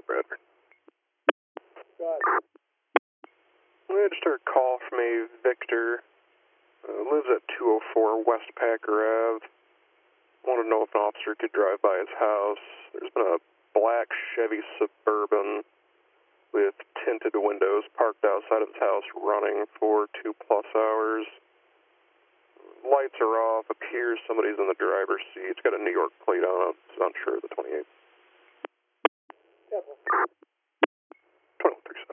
Bradford. Go ahead. I just heard a call from a Victor. Lives at 204 West Packer Ave. Wanted to know if an officer could drive by his house. There's been a black Chevy Suburban with tinted windows parked outside of his house running for 2+ hours. Lights are off. Appears somebody's in the driver's seat. It's got a New York plate on it. It's unsure of the 28th. Careful. 2137.